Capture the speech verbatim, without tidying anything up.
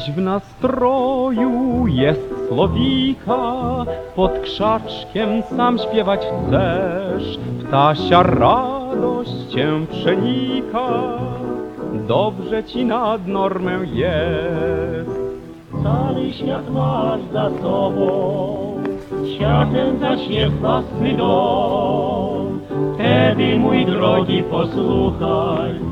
Dziś w nastroju jest słowika, pod krzaczkiem sam śpiewać chcesz. Ptasia radość cię przenika, dobrze ci nad normę jest. Cały świat masz za sobą, światem zaśnie własny dom. Wtedy, mój drogi, posłuchaj,